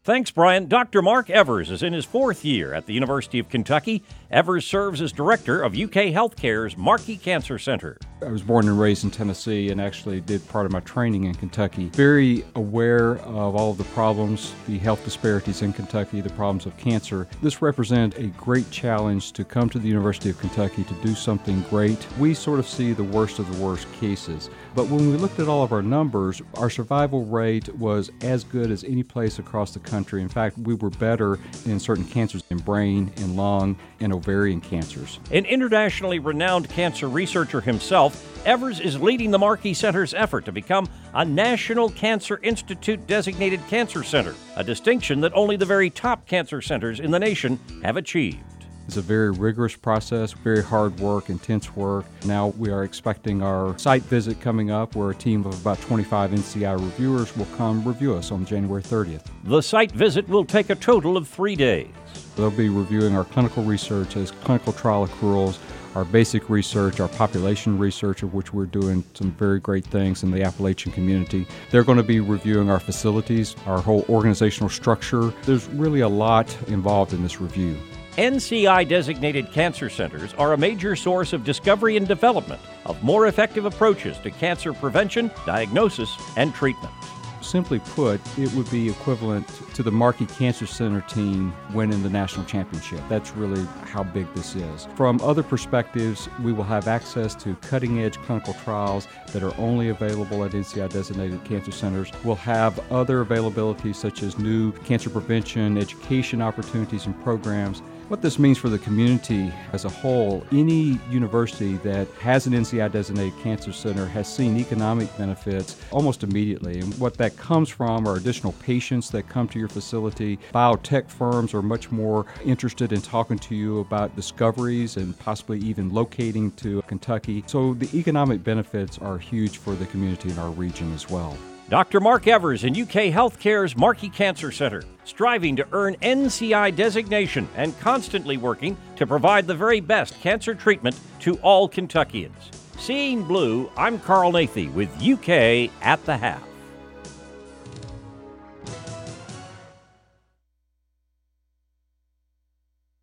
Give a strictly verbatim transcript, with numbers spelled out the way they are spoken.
Thanks, Brian. Doctor Mark Evers is in his fourth year at the University of Kentucky. Evers serves as director of U K Healthcare's Markey Cancer Center. I was born and raised in Tennessee and actually did part of my training in Kentucky. Very aware of all of the problems, the health disparities in Kentucky, the problems of cancer. This represents a great challenge to come to the University of Kentucky to do something great. We sort of see the worst of the worst cases. But when we looked at all of our numbers, our survival rate was as good as any place across the country. In fact, we were better in certain cancers in brain, in lung, and ovarian cancers. An internationally renowned cancer researcher himself, Evers is leading the Markey Center's effort to become a National Cancer Institute designated cancer center, a distinction that only the very top cancer centers in the nation have achieved. It's a very rigorous process, very hard work, intense work. Now we are expecting our site visit coming up where a team of about twenty-five N C I reviewers will come review us on January thirtieth. The site visit will take a total of three days. They'll be reviewing our clinical research as clinical trial accruals, our basic research, our population research, of which we're doing some very great things in the Appalachian community. They're going to be reviewing our facilities, our whole organizational structure. There's really a lot involved in this review. N C I-designated cancer centers are a major source of discovery and development of more effective approaches to cancer prevention, diagnosis, and treatment. Simply put, it would be equivalent to the Markey Cancer Center team winning the national championship. That's really how big this is. From other perspectives, we will have access to cutting-edge clinical trials that are only available at N C I-designated cancer centers. We'll have other availabilities such as new cancer prevention, education opportunities, and programs. What this means for the community as a whole, any university that has an N C I-designated cancer center has seen economic benefits almost immediately. And what that comes from are additional patients that come to your facility. Biotech firms are much more interested in talking to you about discoveries and possibly even locating to Kentucky. So the economic benefits are huge for the community in our region as well. Doctor Mark Evers in U K Healthcare's Markey Cancer Center, striving to earn N C I designation and constantly working to provide the very best cancer treatment to all Kentuckians. Seeing Blue, I'm Carl Nathy with U K at the Half.